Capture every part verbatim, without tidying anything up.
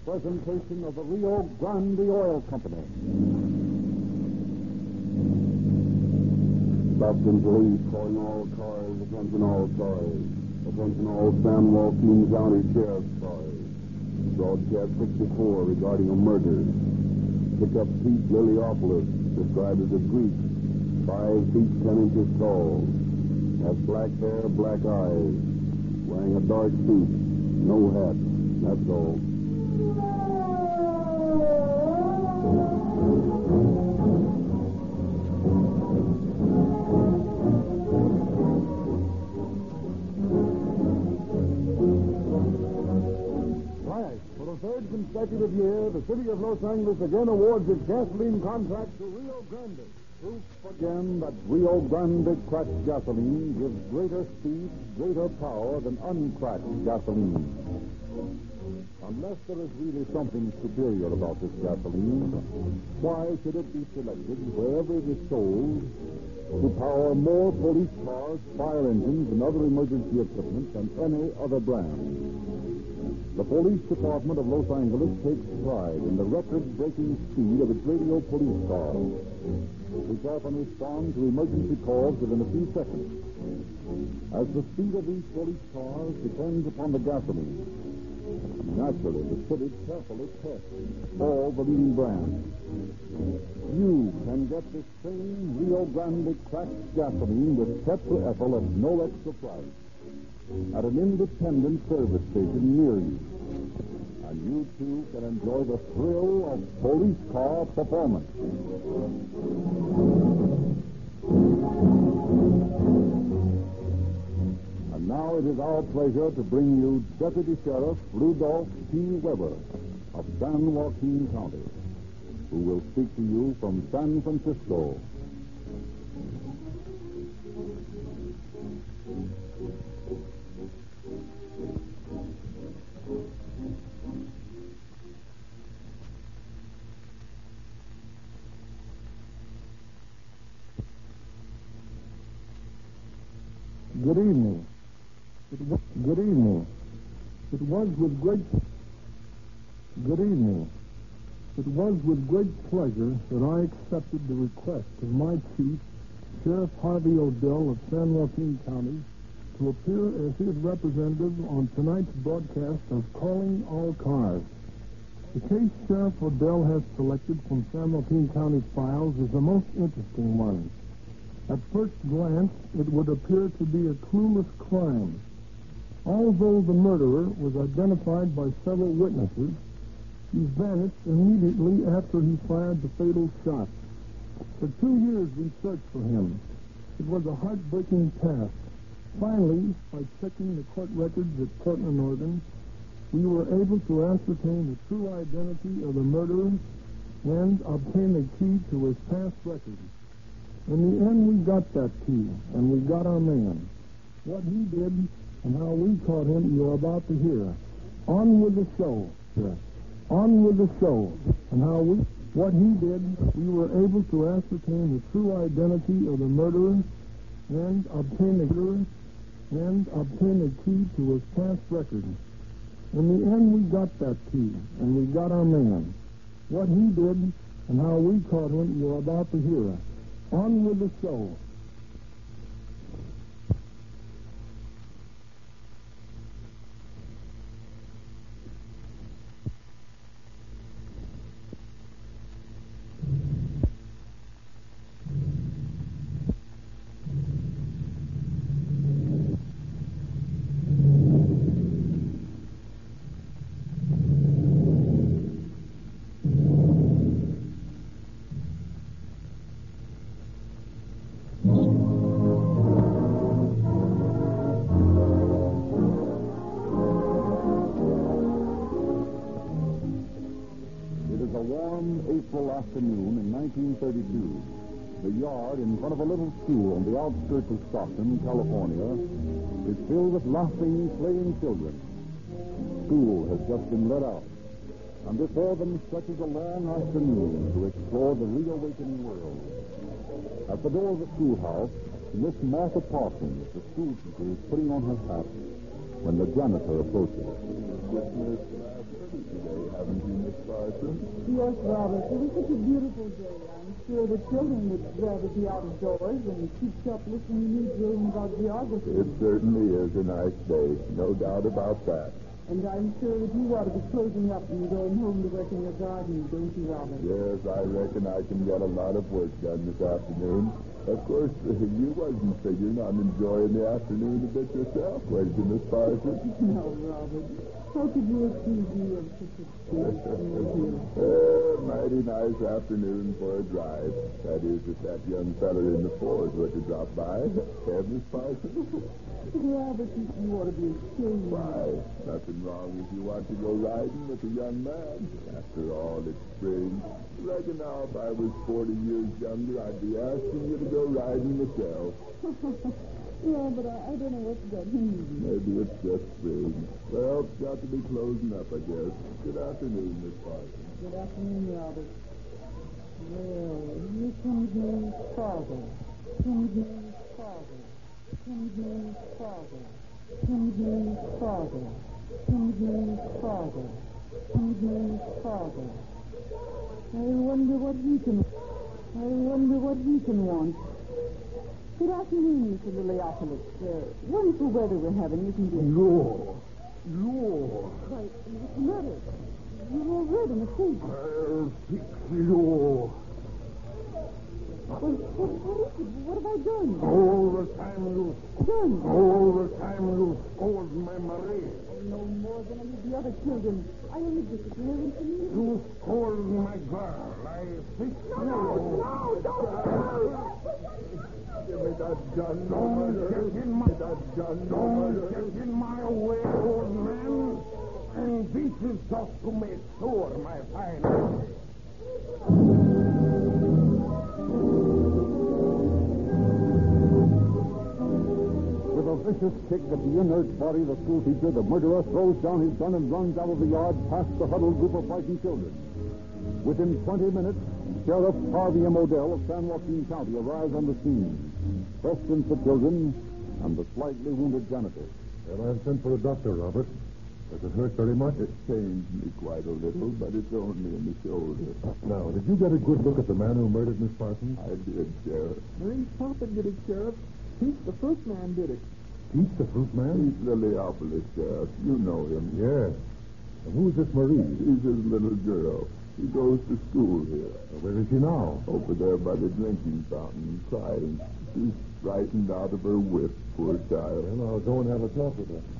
presentation of the Rio Grande Oil Company. Stockton Police calling all cars, attention all cars, attention all San Joaquin County Sheriff's cars. Broadcast sixty-four regarding a murder. Pick up Pete Liliopolis, described as a Greek, five feet ten inches tall, has black hair, black eyes, wearing a dark suit, no hat, that's all. Third consecutive year, the city of Los Angeles again awards its gasoline contract to Rio Grande. Proof again that Rio Grande cracked gasoline gives greater speed, greater power than uncracked gasoline. Unless there is really something superior about this gasoline, why should it be selected wherever it is sold to power more police cars, fire engines, and other emergency equipment than any other brand? The police department of Los Angeles takes pride in the record-breaking speed of its radio police cars, which often respond to emergency calls within a few seconds. As the speed of these police cars depends upon the gasoline, naturally the city carefully tests all the leading brands. You can get the same Rio Grande cracked gasoline with tetraethyl at no extra price at an independent service station near you. And you, too, can enjoy the thrill of police car performance. And now it is our pleasure to bring you Deputy Sheriff Rudolph T. Weber of San Joaquin County, who will speak to you from San Francisco. Good evening. It was, good evening. It was with great... Good evening. It was with great pleasure that I accepted the request of my chief, Sheriff Harvey Odell of San Joaquin County, to appear as his representative on tonight's broadcast of Calling All Cars. The case Sheriff Odell has selected from San Joaquin County files is the most interesting one. At first glance, it would appear to be a clueless crime. Although the murderer was identified by several witnesses, he vanished immediately after he fired the fatal shot. For two years we searched for him. It was a heartbreaking task. Finally, by checking the court records at Portland, Oregon, we were able to ascertain the true identity of the murderer and obtain a key to his past record. In the end, we got that key, and we got our man. What he did and how we caught him, you're about to hear. On with the show. Yes. On with the show. And how we, what he did, we were able to ascertain the true identity of the murderer and obtain a murderer and obtain a key to his past record. In the end, we got that key, and we got our man. What he did and how we caught him, you're about to hear. On with the show. April afternoon in nineteen thirty-two, the yard in front of a little school on the outskirts of Stockton, California, is filled with laughing, playing children. School has just been let out, and before them stretches a long afternoon to explore the reawakening world. At the door of the schoolhouse, Miss Martha Parsons, the school teacher, is putting on her hat when the janitor approaches. Miss Lasser, today, haven't you, Miss Parsons? Yes, Robert. It was such a beautiful day. I'm sure the children would rather be out of doors than keep up listening to you drilling about geography. It certainly is a nice day. No doubt about that. And I'm sure that you ought to be closing up and going home to work in your garden, don't you, Robert? Yes, I reckon I can get a lot of work done this afternoon. Of course, you wasn't figuring on enjoying the afternoon a bit yourself, was you, Miss Parsons? No, Robert. How could you accuse me of such a thing? Uh, mighty nice afternoon for a drive. That is, if that young feller in the Ford were to drop by. Eh, Miss Parsons? Robert, you, you ought to be ashamed. Why, nothing wrong if you want to go riding with a young man. After all, it's spring. Reckon now if I was forty years younger, I'd be asking you to go riding myself. Yeah, but I, I don't know what that means. Maybe it's just spring. Well, it's got to be closing up, I guess. Good afternoon, Miss Parsons. Good afternoon, Robert. Well, here comes my father. Comes my father. Comes my father. Comes my father. Comes my father. Comes my father. I wonder what he can... I wonder what he can want. Good afternoon, Mister Liliopolis. Uh, wonderful weather we're having, isn't it? Lord. Lord. Why, what's the matter? You're all red in the face. I'll fix you. Well, what, what is it? What have I done? All the time you... Done? All the time you scold my Marie. Oh, no more than I did the other children. I only disappeared into you. You scold my girl. I fix you. No, no, don't. Give me that gun, no Don't murder. get in my... Give me that gun, no Don't murder. get in my way, old man. And this is just to make sure, my fine lady. With a vicious kick at the inert body of the schoolteacher, the murderer throws down his gun and runs out of the yard past the huddled group of frightened children. Within twenty minutes, Sheriff Harvey M. Odell of San Joaquin County arrives on the scene, questions the children and the slightly wounded janitor. Well, I've sent for a doctor, Robert. Does it hurt very much? It pains me quite a little, but it's only in the shoulder. Now, did you get a good look at the man who murdered Miss Parsons? I did, Sheriff. Marie Poppin did it, Sheriff. Pete, the first man, did it. Pete, the fruit man? He's Liliopolis, Sheriff. You know him. Yes. And who's this Marie? She's his little girl. She goes to school here. Well, where is she now? Over there by the drinking fountain, crying. She's frightened out of her wits, poor child. Well, I'll go and have a talk with her.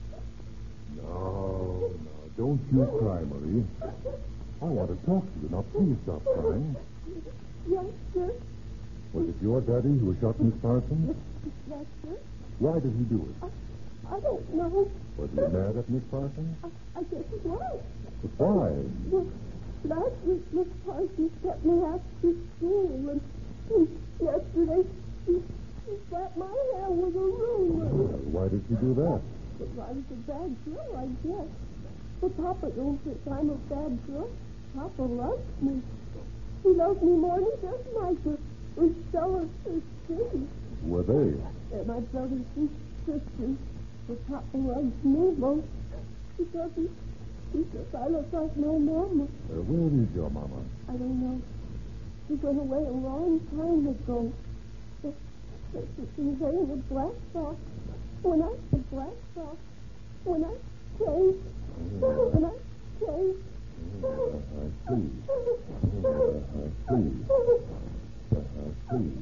No, no, don't you cry, Marie. I want to talk to you. Now, please stop crying. Yes, sir. Was it your daddy who shot Miss Parsons? Yes, sir. Why did he do it? I don't know. Was he mad at Miss Parsons? I, I guess it was. But why? Well, last week, Miss Parsons kept me after school, and, and yesterday she, she slapped my hair with a ruler. Well, why did she do that? But I was a bad girl, I guess. But Papa knows that I'm a bad girl. Papa loves me. He loves me more than he does my Estella sisters. Were they? They're my brothers and sisters. But Papa loves me most because he, he says I look like my mama. Uh, where is your mama? I don't know. She went away a long time ago. But, but she was wearing a black sock. When I the black sock. When I came. When I came. Uh, I see. Uh, I see. Uh, I see.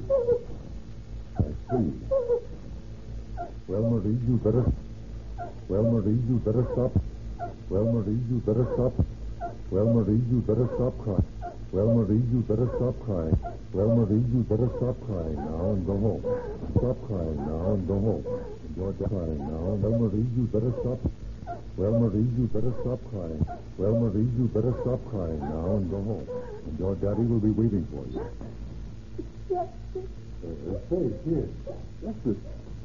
I see. Well, Marie, you better... Well, Marie, you better stop. Well, Marie, you better stop. Well, Marie, you better stop crying. Well, Marie, you better stop crying. Well, Marie, you better stop crying now and go home. Stop crying now and go home. You're crying now. Well, Marie, you better stop. Well, Marie, you better stop crying. Well, Marie, you better stop crying now and go home. And your daddy will be waiting for you. Yes, sir. Uh, say, kid. Yes, sir.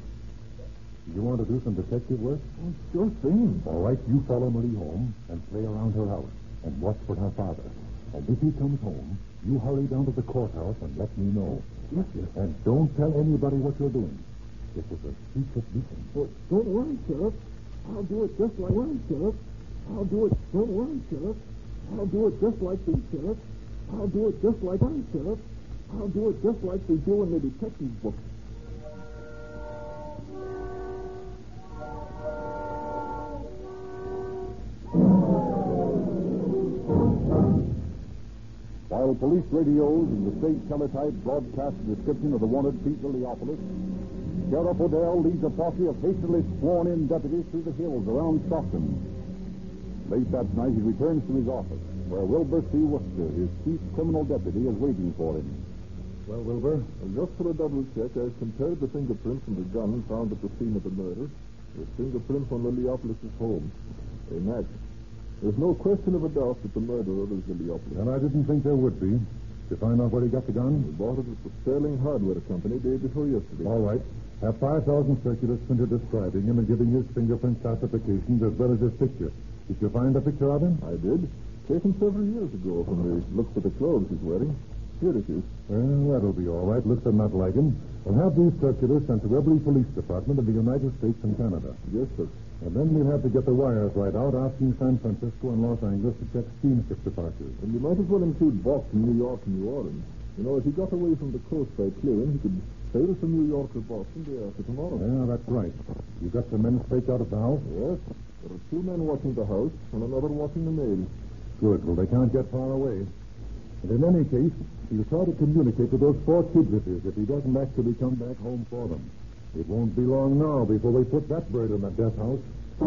You want to do some detective work? Oh, sure thing. All right, you follow Marie home and play around her house and watch for her father. And if he comes home, you hurry down to the courthouse and let me know. Yes, sir. And don't tell anybody what you're doing. This is a secret mission. Well, don't worry, Sheriff. I'll do it just like one, Sheriff. I'll do it. Don't worry, Sheriff. I'll do it just like the Sheriff. I'll do it just like I'm Sheriff. I'll do it just like they do in the detective books. While police radios and the state teletype broadcast the description of the wanted Pete Liliopolis, Sheriff Odell leads a posse of hastily sworn-in deputies through the hills around Stockton. Late that night, he returns to his office, where Wilbur C. Worcester, his chief criminal deputy, is waiting for him. Well, Wilbur? Well, just for a double check, I've compared the fingerprints from the gun found at the scene of the murder with fingerprints on Liliopolis' home. They match. There's no question of a doubt that the murderer was Liliopolis. And I didn't think there would be. Did you find out where he got the gun? We bought it at the Sterling Hardware Company day before yesterday. All right. Have five thousand circulars printed describing him and giving his fingerprint classifications as well as his picture. Did you find a picture of him? I did. Taken several years ago from the looks of the clothes he's wearing. Here it is. Well, that'll be all right. Looks are not like him. We'll have these circulars sent to every police department in the United States and Canada. Yes, sir. And then we'll have to get the wires right out, asking San Francisco and Los Angeles to check steamship departures. And you might as well include Boston, New York, and New Orleans. You know, if he got away from the coast by clearing, he could sail from New York or Boston day after tomorrow. Yeah, that's right. You got some men staked out of the house? Yes. There are two men watching the house and another watching the mail. Good. Well, they can't get far away. And in any case, he'll try to communicate with those four kids of his if he doesn't actually come back home for them. It won't be long now before they put that bird in the death house.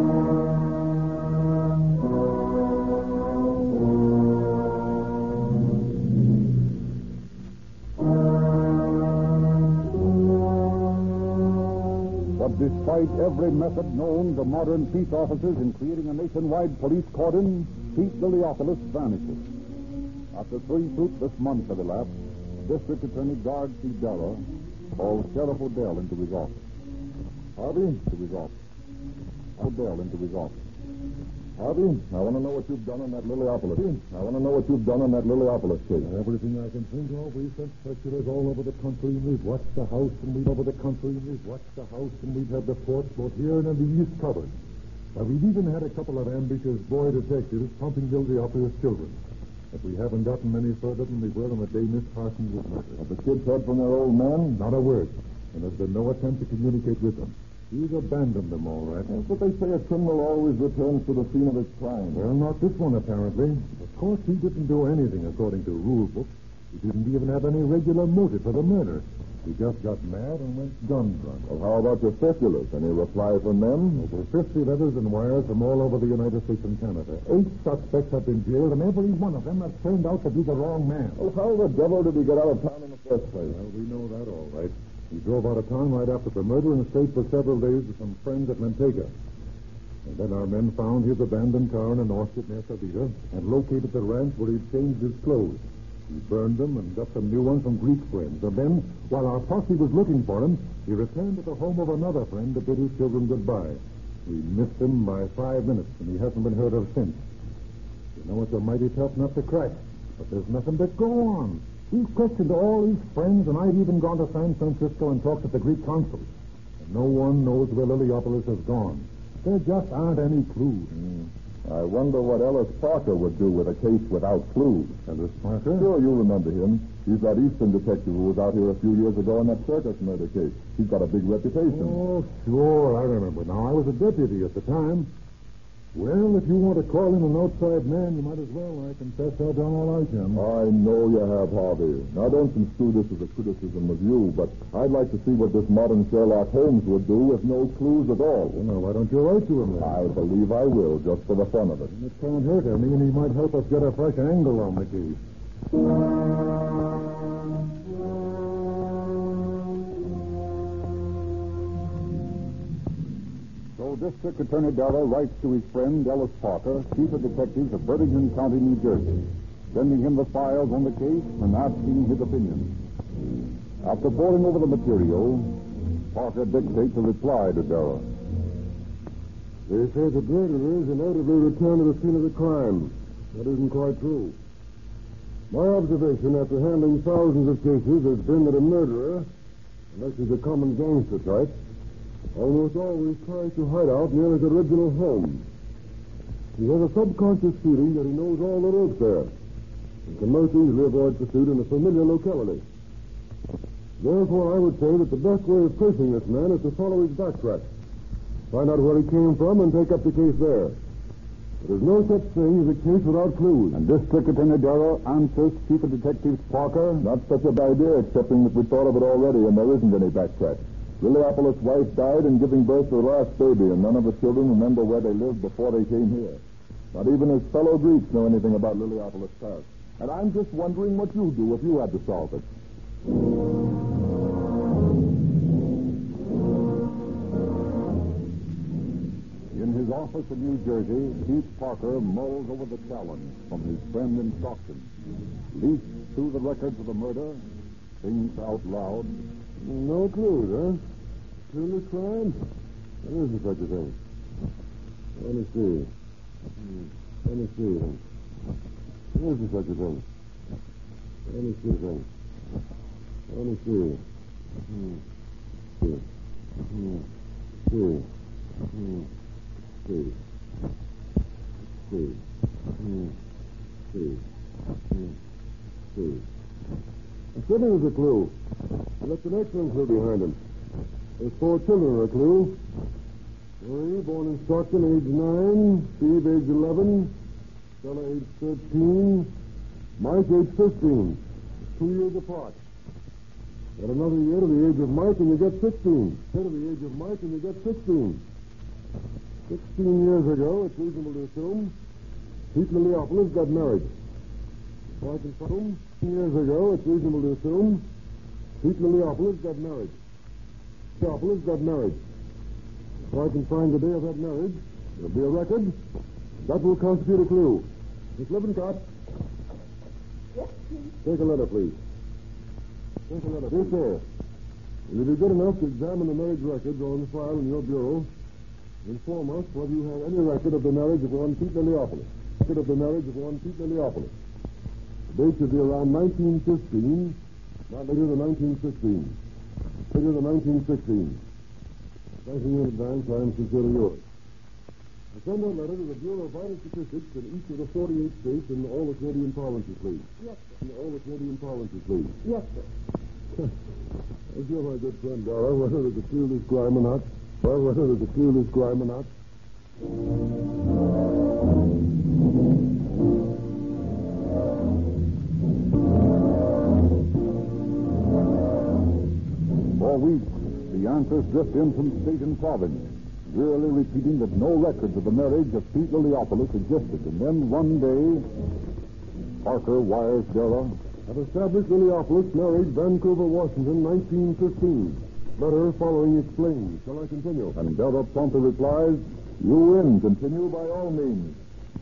But despite every method known to modern peace officers in creating a nationwide police cordon, Pete Liliopolis vanishes. After three fruitless months have elapsed, District Attorney Guard C. Darragh called Sheriff Odell into his office. Harvey, to his office. Odell into his office. Harvey, I want to know what you've done on that Liliopolis. I want to know what you've done on that Liliopolis case. Everything I can think of. We've sent circulars all over the country, and we've watched the house, and we've over the country, and we've watched the house, and we've had the forts both here and in the East covered. Now, we've even had a couple of ambitious boy detectives pumping Liliopolis children. But we haven't gotten any further than we were on the day Miss Parsons was murdered. Have the kids heard from their old man? Not a word. And there's been no attempt to communicate with them. He's abandoned them, all right. That's what they say. A criminal always returns to the scene of his crime. Well, not this one, apparently. Of course, he didn't do anything according to rule book. He didn't even have any regular motive for the murder. He just got mad and went gun drunk. Well, how about your circulars? Any reply from them? Over fifty letters and wires from all over the United States and Canada. Eight suspects have been jailed, and every one of them has turned out to be the wrong man. Well, how the devil did he get out of town in the first place? Well, we know that all right. He drove out of town right after the murder and stayed for several days with some friends at Manteca. And then our men found his abandoned car in an orchard near Savita and located the ranch where he'd changed his clothes. He burned them and got some new ones from Greek friends. And then, while our posse was looking for him, he returned to the home of another friend to bid his children goodbye. We missed him by five minutes, and he hasn't been heard of since. You know, it's a mighty tough nut to crack, but there's nothing to go on. We've questioned all his friends, and I've even gone to San Francisco and talked to the Greek consul. And no one knows where Liliopolis has gone. There just aren't any clues. Mm. I wonder what Ellis Parker would do with a case without clues. Ellis Parker? Sure, you remember him. He's that Eastern detective who was out here a few years ago in that circus murder case. He's got a big reputation. Oh, sure, I remember now. I was a deputy at the time. Well, if you want to call in an outside man, you might as well. I confess I've done all I can. I know you have, Harvey. Now, don't construe this as a criticism of you, but I'd like to see what this modern Sherlock Holmes would do with no clues at all. Well, now, why don't you write to him then? I believe I will, just for the fun of it. It can't hurt any, and he might help us get a fresh angle on the case. So District Attorney Darragh writes to his friend Ellis Parker, chief of detectives of Burlington County, New Jersey, sending him the files on the case and asking his opinion. After poring over the material, Parker dictates a reply to Darragh. They say the murderers inevitably return to the scene of the crime. That isn't quite true. My observation after handling thousands of cases has been that a murderer, unless he's a common gangster type, almost always tries to hide out near his original home. He has a subconscious feeling that he knows all the roads there and can most easily avoid pursuit in a familiar locality. Therefore, I would say that the best way of tracing this man is to follow his backtrack, find out where he came from, and take up the case there. There's no such thing as a case without clues. And District Attorney Darrow answers Chief of Detectives Parker. Not such a bad idea, excepting that we thought of it already, and there isn't any backtrack. Liliopolis' wife died in giving birth to the last baby, and none of the children remember where they lived before they came here. Not even his fellow Greeks know anything about Liliopolis' past. And I'm just wondering what you'd do if you had to solve it. In his office in New Jersey, Chief Parker mulls over the challenge from his friend in Stockton. Leafs through the records of the murder, thinks out loud. No clues, huh? Clueless crime? There isn't such a thing. Let me see. Let me see. There isn't such a thing. Let me see thing. Let me see. Hmm. See. Hmm. See. Hmm. See. See. Hmm. See. Hmm. See. I said there was a clue. I left an excellent clue behind him. There's four children are a clue. Marie, born in Stockton, age nine. Steve, age eleven. Stella, age thirteen. Mike, age fifteen. Two years apart. Add another year to the age of Mike and you get sixteen. Year to the age of Mike and you get sixteen. Sixteen years ago, it's reasonable to assume, Pete Liliopolis got married. If I can assume, years ago, it's reasonable to assume, Pete Liliopolis got married. Liliopolis got married. If I can find the day of that marriage, there'll be a record. That will constitute a clue. Miss Lippincott. Yes, please. Take a letter, please. Take a letter. Yes, sir. Will you be good enough to examine the marriage records on the file in your bureau? Inform us whether you have any record of the marriage of one Pete Liliopolis. Record of the marriage of one Pete Liliopolis. The date should be around nineteen fifteen, not later than nineteen sixteen. Later than nineteen sixteen. Thanking you in advance, I am sincerely yours. I send that letter to the Bureau of Vital Statistics in each of the forty-eight states and all the Canadian provinces, please. Yes, sir. In all the Canadian provinces, please. Yes, sir. I feel my good friend, Dara, whether there's a clueless crime or not. Well, whether there's a clueless crime or not. For weeks, the answers drift in from state and province, drearily repeating that no records of the marriage of Pete Liliopolis existed. And then one day, Parker wires Dara. I've established Liliopolis married Vancouver, Washington, nineteen fifteen. Letter following explains. Shall I continue? And Dara promptly replies, "You win. Continue by all means."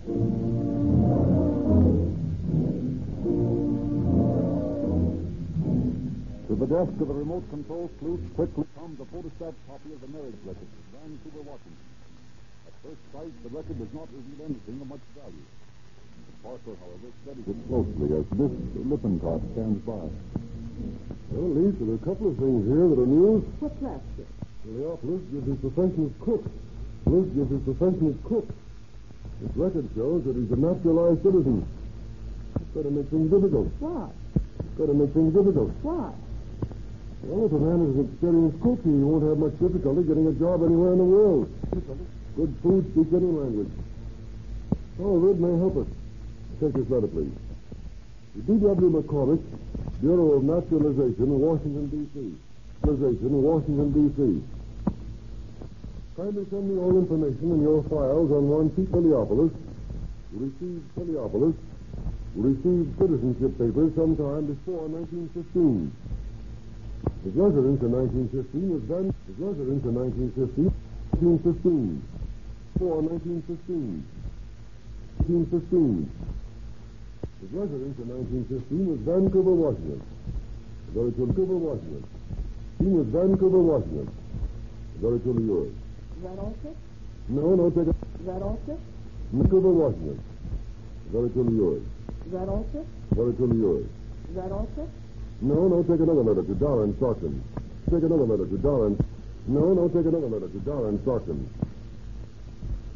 To the desk of the remote control sleuth quickly comes a photostat copy of the marriage record of Vancouver, Washington. At first sight, the record does not reveal anything of much value. Parker, however, studies it closely as Miss Lippincott stands by. Well, Lee, there are a couple of things here that are news. What's that, sir? Liliopolis gives his profession as cook. Liliopolis gives his profession as cook. This record shows that he's a naturalized citizen. It's got to make things difficult. Why? It's got to make things difficult. Why? Well, if a man is an experienced cook, he won't have much difficulty getting a job anywhere in the world. Good food speaks any language. However, it may help us. Take this letter, please. To D W McCormick, Bureau of Naturalization, Washington, D C Naturalization, Washington, D C Kindly send me all information in your files on one Pete Liliopolis, who received Liliopolis, who received citizenship papers sometime before nineteen fifteen. His residence in nineteen fifteen was then, his residence in nineteen fifteen, nineteen fifteen, before nineteen fifteen, nineteen fifteen. His residence in nineteen fifteen was Vancouver, Washington. Go to Vancouver, Washington. He was Vancouver, Washington. Go to yours. Is that all, sir? No, no, take it. Is that all, sir? Vancouver, Washington. Go to yours. Is that all, sir? Go to yours. Is that all, sir? No, no, take another letter to Darren Stockton. Take another letter to Darren. No, no, take another letter to Darren Stockton.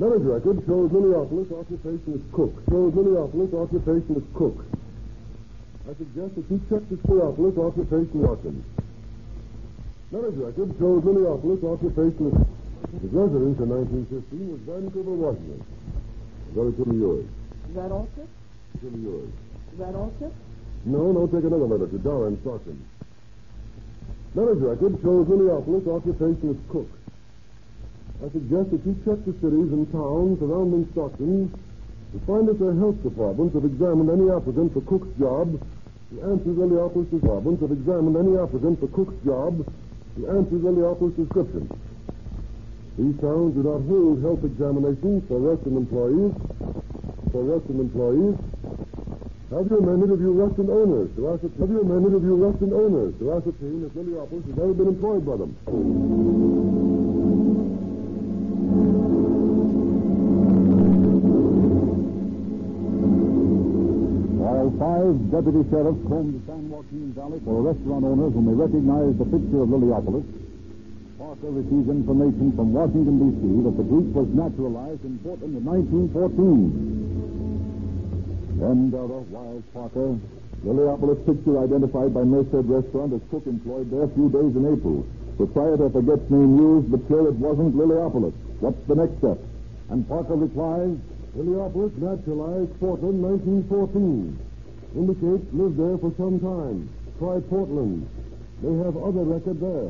Marriage record shows Minneapolis occupation as cook. Shows Minneapolis occupation as cook. I suggest that you check the Minneapolis occupation working. Marriage record shows Minneapolis occupation as his residence in nineteen fifteen was Vancouver, Washington. Relatively yours. Is that all, sir? Relatively yours. Is that all, sir? No, no, take another letter to Dara in Stockton. Marriage record shows Minneapolis occupation as cook. I suggest that you check the cities and towns surrounding Stockton to find if their health departments have examined any applicant for cook's job who answers Minneapolis departments have examined any applicant for cook's job who answers Minneapolis description. These towns do not hold health examinations for Ruston employees. For Ruston employees, have your men interview Ruston owners to ascertain. Have your men interview Ruston owners to ascertain if Minneapolis has ever been employed by them. While five deputy sheriffs combed the San Joaquin Valley for restaurant owners whom they recognized the picture of Lilyopolis, Parker received information from Washington, D C that the Greek was naturalized in Portland in nineteen fourteen. Then Dara wired Parker. Lilyopolis picture identified by Merced Restaurant as cook employed there a few days in April. Proprietor forgets name used, but sure it wasn't Lilyopolis. What's the next step? And Parker replies, Lilyopolis naturalized Portland nineteen fourteen. Indicates lived there for some time. Try Portland. They have other record there.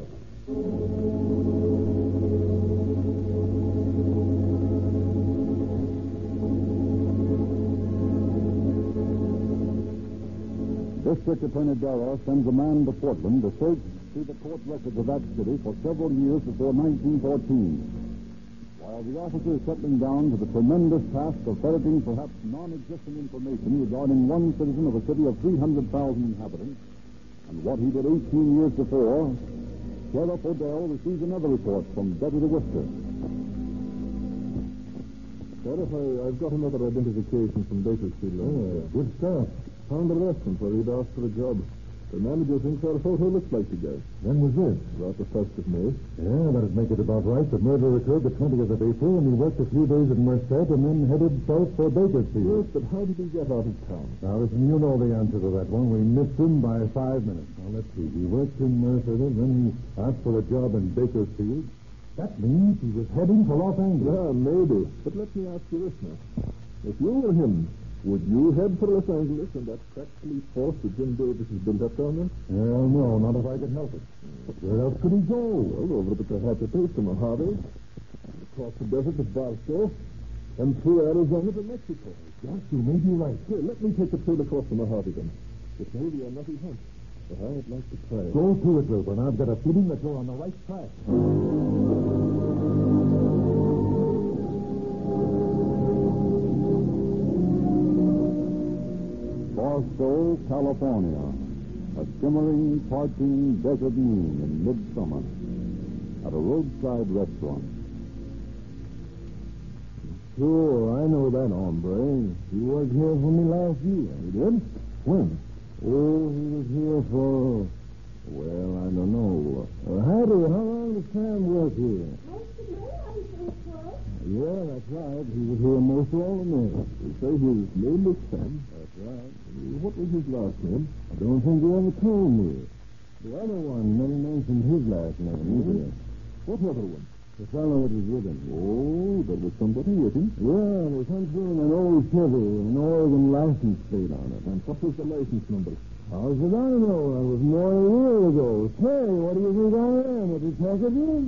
District Attorney Dara sends a man to Portland to search through the court records of that city for several years before nineteen fourteen. While the officer is settling down to the tremendous task of ferreting perhaps non-existent information regarding one citizen of a city of three hundred thousand inhabitants and what he did eighteen years before, Sheriff Odell receives another report from Deputy Worcester. Sheriff, I, I've got another identification from Bakersfield. Oh, good stuff. Found a restaurant where he'd asked for a job. The manager thinks our photo looks like the guy. When was this? About the first of May. Yeah, that'd make it about right. The murder occurred the twentieth of April, and he worked a few days at Merced and then headed south for Bakersfield. Yes, but how did he get out of town? Now, listen, you know the answer to that one. We missed him by five minutes. Now, let's see. He worked in Merced, and then he asked for a job in Bakersfield. That means he was heading for Los Angeles. Yeah, maybe. But let me ask you this now. If you were him, would you head for Los Angeles and that crack police force that Jim Davis has built up down there? Well, no, not if I could help it. But where else could he go? Well, over to the Hatchetes to Mojave, across the desert to Barstow, and through Arizona to Mexico. Yes, you may be right. Here, let me take the trail across the Mojave then. It may be a nutty hunt, but I'd like to try it. Go to it, Wilbur. I've got a feeling that you're on the right track. Barstow, California, a shimmering, parching desert noon in midsummer at a roadside restaurant. Sure, I know that hombre. He worked here for me last year. He did? When? Oh, he was here for, well, I don't know. Uh, Hattie, how long does Sam work here? Most of the day, I think so. Yeah, that's right. He was here most all the minute. You say his name was Sam? That's right. What was his last name? I don't think he ever told me. The other one never mentioned his last name either. What other one? The fellow that was with him. Oh, there was somebody with him? Yeah, there was something in an old Chevy with an Oregon license plate on it. And what was the license number? How's it I know? That was more than a year ago. Say, what do you think I am, a detective?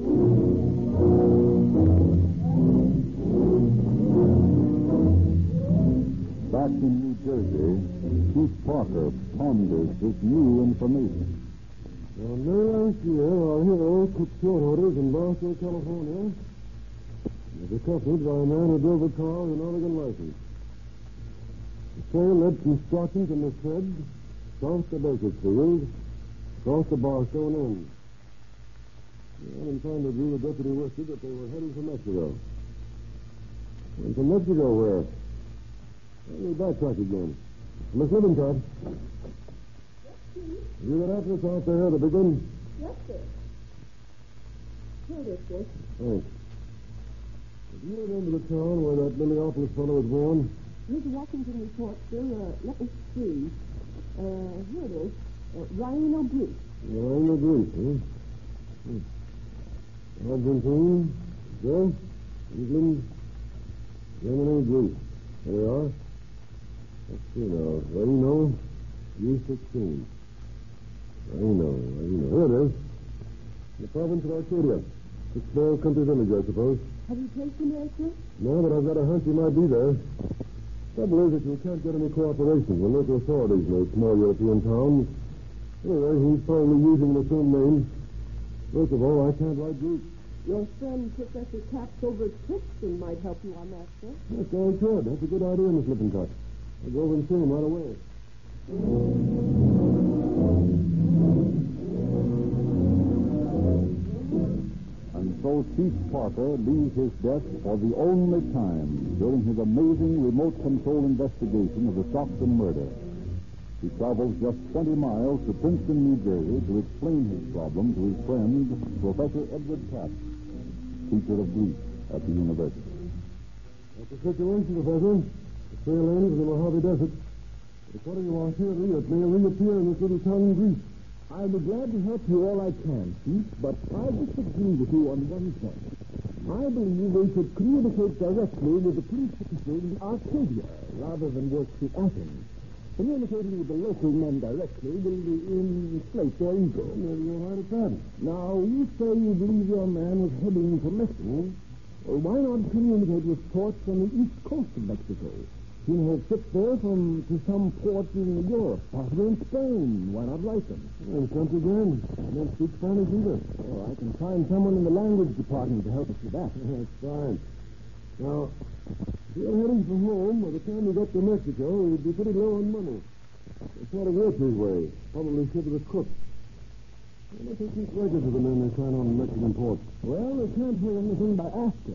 Back in New Jersey, Chief Parker ponders this new information. Well, May last year, our hero took short orders in Barstow, California. He was accompanied by a man who drove a car with an Oregon license. The trail led from Stockton to Merced, south to Bakersfield, across to Barstow and in. Well, in time to agree with Deputy Worcester that they were heading for Mexico. And from Mexico where? Well, we backtrack again. Miss Lippincott. Yes, Chief. You got apples out there to begin? Yes, sir. Here it is, sir. Thanks. Do you remember the town where that Minneapolis fellow was born? Mister Washington report, sir. Uh, let me see. Uh, here it is. Uh, Rhino Greece. Rhino Greece, huh? Hmm. Argentine, Brazil, England, Germany, Greece. There we are. Let's see now. Rhino, U sixteen. Rhino, Rhino. Here it is. The province of Arcadia. A small country village, I suppose. Have you traced him there, sir? No, but I've got a hunch he might be there. Trouble is that you can't get any cooperation with local authorities in those small European towns. Anyway, he's probably using an assumed name. First of all, I can't write Greek. Your friend, Professor Capps over at Princeton, might help you on that, sir. Yes, I could. That's a good idea, Miss Lippincott. I'll go over and see him right away. And so Chief Parker leaves his desk for the only time during his amazing remote control investigation of the Stockton murder. He travels just twenty miles to Princeton, New Jersey, to explain his problem to his friend, Professor Edward Capps, teacher of Greek at the university. That's the situation, Professor. The trail ends in the Mojave Desert. But according to our theory, it may reappear in this little town in Greece. I'll be glad to help you all I can, Chief, but I disagree with you on one point. I believe we should communicate directly with the police officials in Arcadia rather than work through Athens. Communicating with the local men directly will inflate their ego. Maybe you're right at that. Now, you say you believe your man was heading for Mexico. Well, why not communicate with ports on the east coast of Mexico? He may have shipped there from to some port in Europe, possibly in Spain. Why not write them? Well, once again, I don't speak Spanish either. Oh, I can find someone in the language department to help us with that. That's fine. Now, if you're heading for home, by the time you get to Mexico, you'd be pretty low on money. It's sort of work his way. Probably ship with a cook. Well, let us keep records of the men they find on the Mexican ports. Well, they can't hear anything by asking.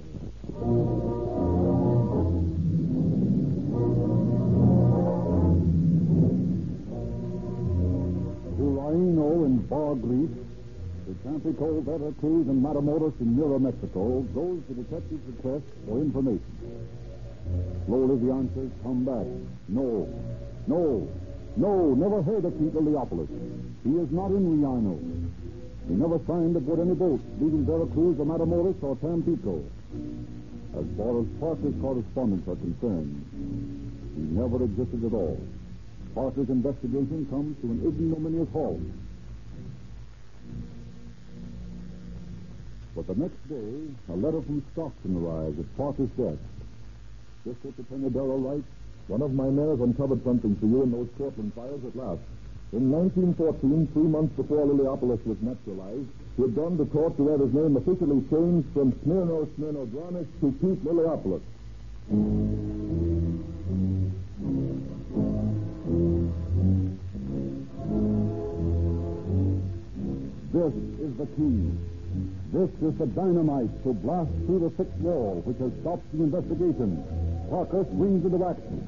To Rhino in Bar Greece, to Tampico, Veracruz, and Matamoros in Neuro Mexico goes the detective's request for information. Slowly the answers come back. No, no, no, never heard of Tito Leopolis. He is not in Rhino. He never signed aboard any boat leaving Veracruz or Matamoros or Tampico. As far as Parker's correspondents are concerned, he never existed at all. Parker's investigation comes to an ignominious halt. But the next day, a letter from Stockton arrives at Parker's desk. Just what the Penadero writes. One of my men has uncovered something for you in those Portland files at last. In nineteen fourteen, three months before Liliopolis was naturalized, he had gone to court to have his name officially changed from Smirno Smirnogranis to Pete Liliopolis. This is the key. This is the dynamite to blast through the thick wall which has stopped the investigation. Parker springs into action.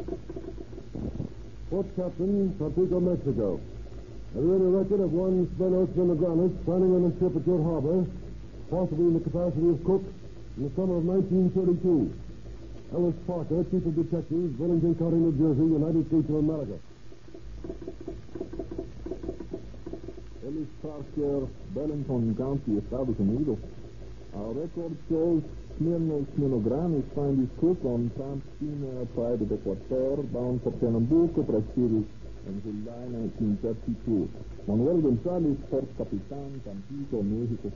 Port Captain, Tampico, Mexico. Have you any record of one Smirno Smirnogranis signing on a ship at your harbor, possibly in the capacity of cook, in the summer of nineteen thirty-two? Ellis Parker, Chief of Detectives, Wellington County, New Jersey, United States of America. Ellis Parker, Wellington County, Estados Unidos. Our record shows Smirno Smirnogranis signed his cook on Camp Steamer outside of Ecuador, bound for Pernambuco, Brazil, in July nineteen thirty-two. Manuel González, Port Capitan, Tampico, Mexico.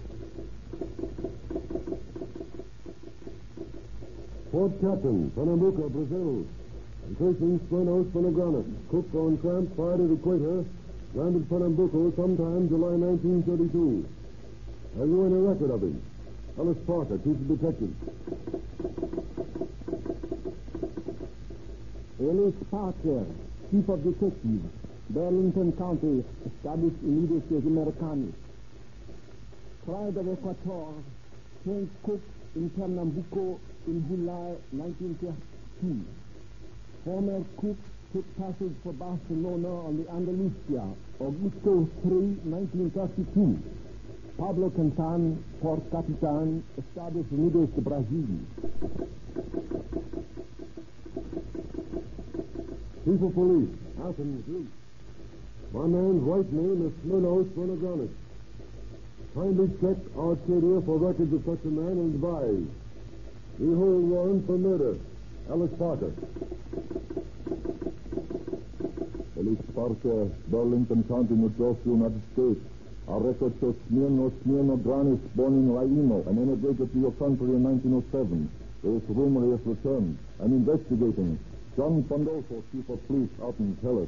Port Captain, Pernambuco, Brazil. And Christian Smirno Smirnogranis, cook on tramp side of Equator, landed Pernambuco sometime July nineteen thirty-two. Have you any record of him? Ellis Parker, Chief of Detectives. Ellis Parker, Chief of Detectives, Burlington County, established Unidos Americanos. Pride of Ecuador, changed cook in Pernambuco in July nineteen thirty-two. Former cook took passage for Barcelona on the Andalusia, Augusto the third, nineteen thirty-two. Pablo Cantan, Port Capitan, Estados Unidos de Brasil. Chief of Police, Athens, Greece. My man's right name is Smirnos Phonogranis. Kindly check Arcadia for records of such a man and advise. We hold warrant for murder. Ellis Parker. Ellis Parker, Burlington County, New Jersey, United States. Our record shows Smirno Smirnogranis, born in Raino and emigrated to your country in nineteen oh seven. There is rumor he has returned. I'm investigating. John Pandolfo, Chief of Police, out in Hellas.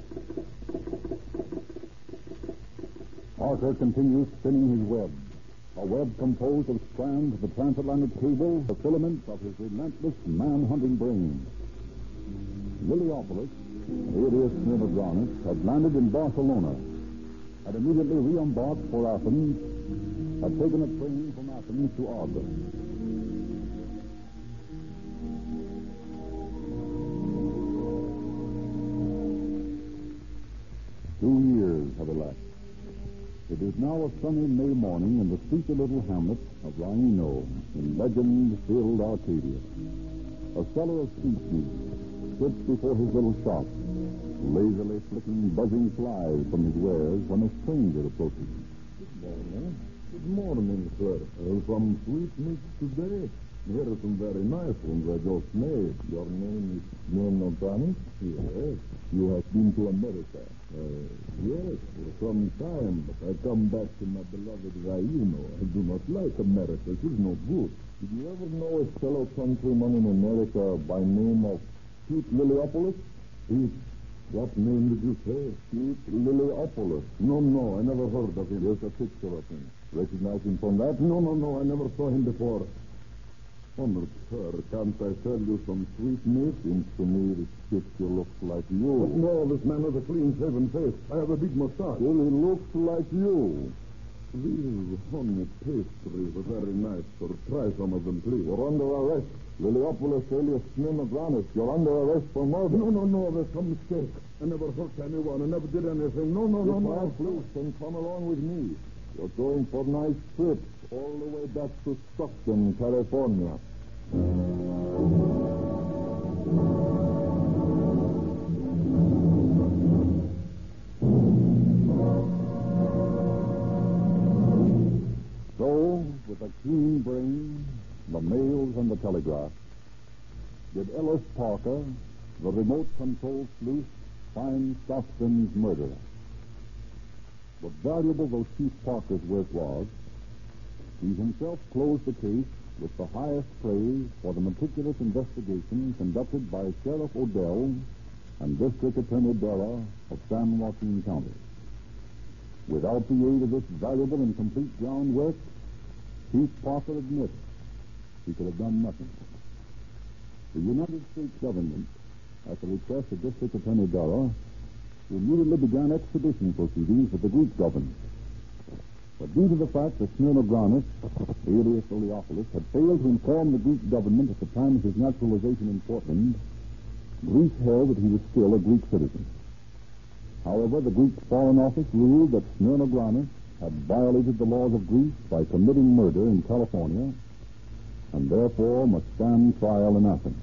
Parker continues spinning his web. A web composed of strands of the transatlantic cable, the filaments of his relentless man-hunting brain. Liliopolis, alias Smirnogranis, had landed in Barcelona, had immediately re-embarked for Athens, had taken a train from Athens to Argos. Two years have elapsed. It is now a sunny May morning in the sleepy little hamlet of Raino in legend-filled Arcadia. A seller of sweetmeats sits before his little shop, lazily flicking buzzing flies from his wares when a stranger approaches. Good morning. Good morning, sir. Uh, some sweetmeats today? Here are some very nice ones I just made. Your name is Smirnogranis? Yes. You have been to America? Uh, yes, for some time, but I come back to my beloved Raino. I do not like America. It is no good. Did you ever know a fellow countryman in America by name of Pete Liliopolis? Pete? What name did you say? Pete Liliopolis. No, no, I never heard of him. There's a picture of him. Recognize him from that? No, no, no, I never saw him before. Honored sir, can't I tell you some sweetmeats? Seems to me this picture looks like you. But no, this man has a clean-shaven face. I have a big mustache. Well, he looks like you. These honey pastries are very nice, sir. Try some of them, please. You're under arrest. Liliopolis alias Smirnogranis. You're under arrest for murder. No, no, no, there's some mistake. I never hurt anyone. I never did anything. No, no, no, no. Please, then come along with me. You're going for nice trips all the way back to Stockton, California. So, with a keen brain, the mails and the telegraph, did Ellis Parker, the remote control sleuth, find Stockton's murderer. But valuable though Chief Parker's work was, he himself closed the case with the highest praise for the meticulous investigation conducted by Sheriff Odell and District Attorney Della of San Joaquin County. Without the aid of this valuable and complete groundwork, Chief Parker admits he could have done nothing. The United States government, at the request of District Attorney Della, immediately began extradition proceedings with the Greek government. But due to the fact that Smirnogranis, alias Liliopolis, had failed to inform the Greek government at the time of his naturalization in Portland, Greece held that he was still a Greek citizen. However, the Greek Foreign Office ruled that Smirnogranis had violated the laws of Greece by committing murder in California and therefore must stand trial in Athens.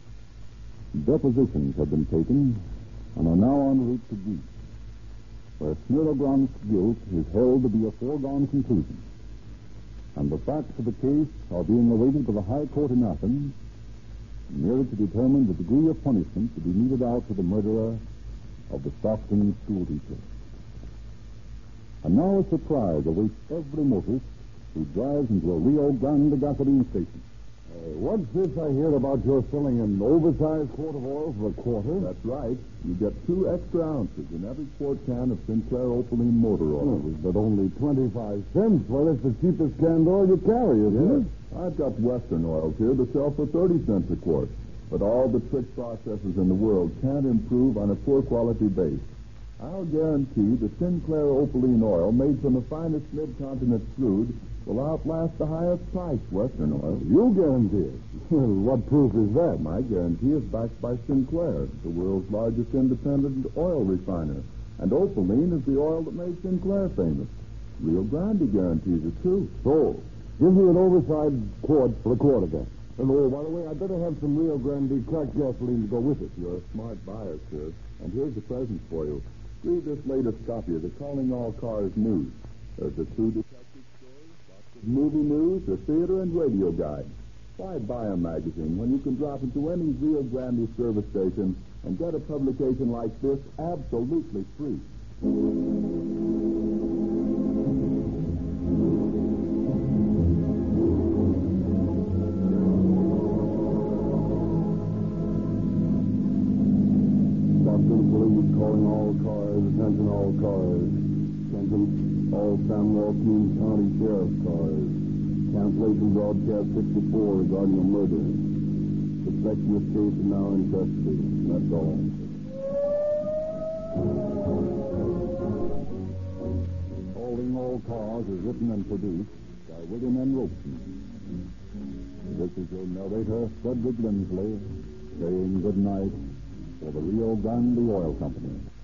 Depositions have been taken and are now en route to Greece, where Smirnogranis' guilt is held to be a foregone conclusion, and the facts of the case are being awaited by the High Court in Athens, merely to determine the degree of punishment to be meted out to the murderer of the Stockton schoolteacher. And now a surprise awaits every motorist who drives into a Rio Grande gasoline station. Uh, what's this I hear about your selling an oversized quart of oil for a quarter? That's right. You get two extra ounces in every quart can of Sinclair Opaline motor oil. Oh, but only twenty-five cents. Well, that's the cheapest canned oil you carry, isn't Yes. it? I've got Western oils here to sell for thirty cents a quart. But all the trick processes in the world can't improve on a poor quality base. I'll guarantee the Sinclair Opaline oil made from the finest mid-continent crude will outlast the highest priced Western oil. You guarantee it. Well, what proof is that? My guarantee is backed by Sinclair, the world's largest independent oil refiner. And Opaline is the oil that made Sinclair famous. Rio Grande guarantees it, too. So, give me an oversized quart for the quart again. And, oh, by the way, I'd better have some Rio Grande cracked gasoline to go with it. You're a smart buyer, sir. And here's a present for you. Read this latest copy of the Calling All Cars News. There's a true detective story, lots of movie news, a theater and radio guide. Why buy a magazine when you can drop into any Rio Grande service station and get a publication like this absolutely free? Boston Police calling all cars, attention all cars. Attention all San Joaquin County Sheriff's cars. Cancellation broadcast sixty-four regarding a murder. Suspected escape and now in custody. That's all. Calling All Cars is written and produced by William N. Robeson. This is your narrator, Frederick Lindsley, saying good night for the Rio Grande Oil Company.